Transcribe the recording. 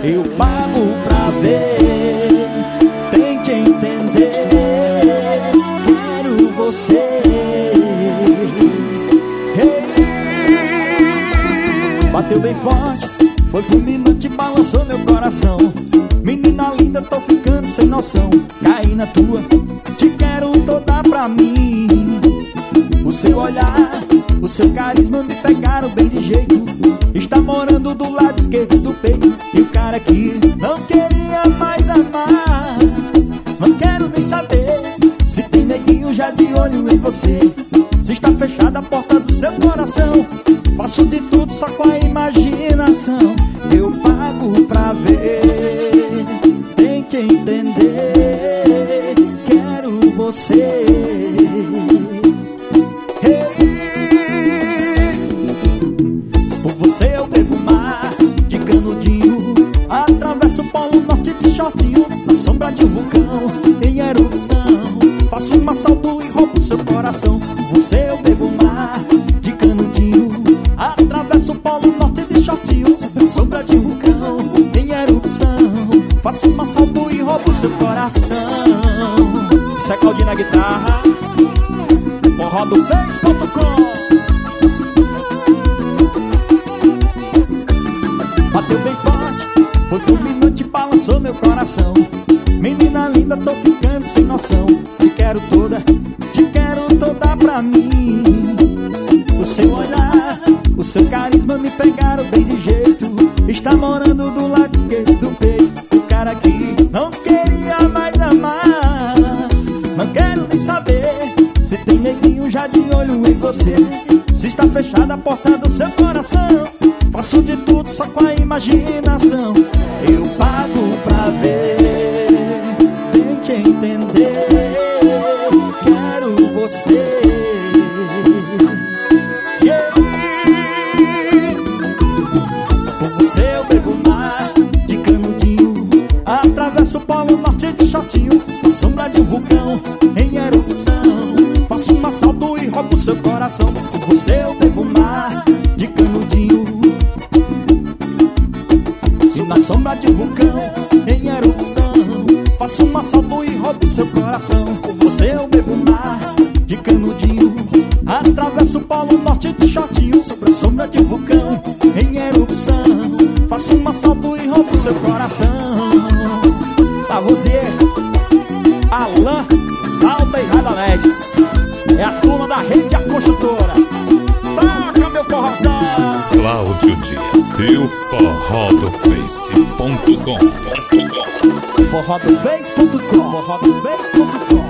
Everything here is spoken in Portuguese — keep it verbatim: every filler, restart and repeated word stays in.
Eu pago pra ver, tente entender. Quero você. Hey. Bateu bem forte, foi fulminante, balançou meu coração. Menina linda, tô ficando sem noção. Caí na tua, te quero toda pra mim. O seu olhar, o seu carisma me pegaram bem de jeito. Está morando do lado esquerdo do peito. E o cara que não queria mais amar, não quero nem saber se tem neguinho já de olho em você. Se está fechada a porta do seu coração, faço de tudo só com a imaginação. Eu pago pra ver, tente entender. Quero você. Na sombra de um vulcão em erupção, faço um assalto e roubo seu coração. Você eu bebo mar de canudinho, atravesso o polo norte de shortinho. Na sombra de um vulcão em erupção, faço um assalto e roubo seu coração. Isso é Claudinho na guitarra, forró do vez ponto com. Bateu bem forte, foi fulminante, balançou meu coração. Menina linda, tô ficando sem noção. Te quero toda, te quero toda pra mim. O seu olhar, o seu carisma me pegaram bem de jeito. Está morando do lado esquerdo do peito. O cara que não queria mais amar, não quero nem saber se tem neguinho já de olho em você. Se está fechada a porta do seu coração, faço de tudo só com a imaginação. Eu pago pra ver, tente entender. Quero você. Yeah. Por você eu bebo mar de canudinho, atravesso o polo norte de shortinho. Na sombra de um vulcão em erupção, faço um assalto e roubo seu coração. Por você eu bebo mar de canudinho, na sombra de um vulcão em erupção, faço um assalto e roubo seu coração. Por você eu bebo mar de canudinho, atravesso o polo norte de shortinho. Sobre a sombra de um vulcão em erupção, faço um assalto e roubo seu coração. Lavoisier, Alain, Alta e Radamés, é a turma da rede A Construtora. Toca meu forrozão. Cláudio Dias e o forró do face ponto com. Forró do face ponto com. Forró do face ponto com.